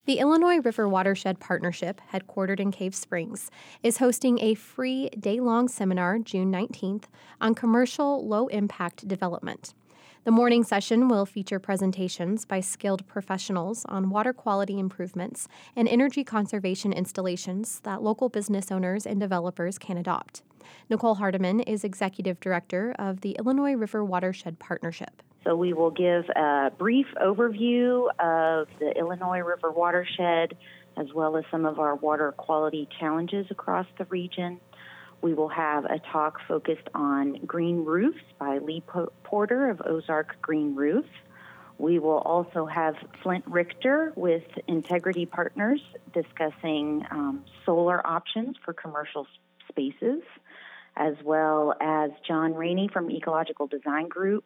The Illinois River Watershed Partnership, headquartered in Cave Springs, is hosting a free day-long seminar June 19th on commercial low-impact development. The morning session will feature presentations by skilled professionals on water quality improvements and energy conservation installations that local business owners and developers can adopt. Nicole Hardiman is Executive Director of the Illinois River Watershed Partnership. So we will give a brief overview of the Illinois River watershed, as well as some of our water quality challenges across the region. We will have a talk focused on green roofs by Lee Porter of Ozark Green Roof. We will also have Flint Richter with Integrity Partners discussing solar options for commercial spaces, as well as John Rainey from Ecological Design Group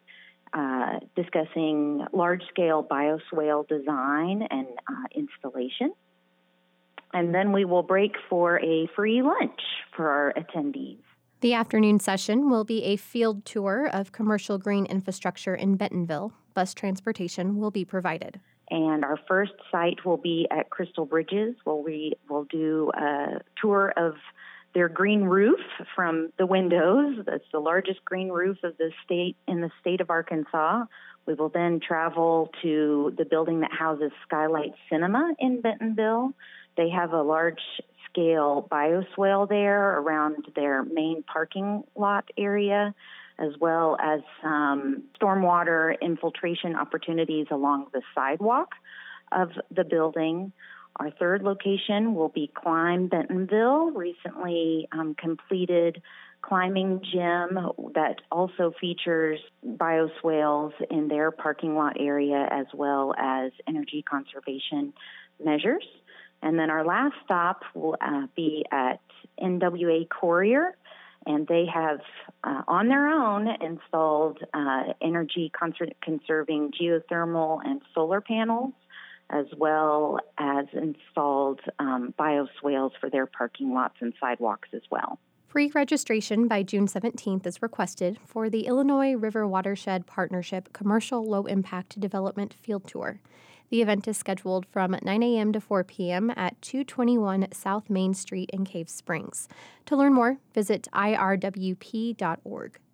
discussing large-scale bioswale design and installation. And then we will break for a free lunch for our attendees. The afternoon session will be a field tour of commercial green infrastructure in Bentonville. Bus transportation will be provided. And our first site will be at Crystal Bridges, where we will do a tour of their green roof from the windows. That's the largest green roof of the state in the state of Arkansas. We will then travel to the building that houses Skylight Cinema in Bentonville. They have a large-scale bioswale there around their main parking lot area, as well as some stormwater infiltration opportunities along the sidewalk of the building. Our third location will be Climb Bentonville, recently completed climbing gym that also features bioswales in their parking lot area, as well as energy conservation measures. And then our last stop will be at NWA Courier, and they have on their own installed energy conserving geothermal and solar panels, as well as installed bioswales for their parking lots and sidewalks as well. Free registration by June 17th is requested for the Illinois River Watershed Partnership Commercial Low Impact Development Field Tour. The event is scheduled from 9 a.m. to 4 p.m. at 221 South Main Street in Cave Springs. To learn more, visit irwp.org.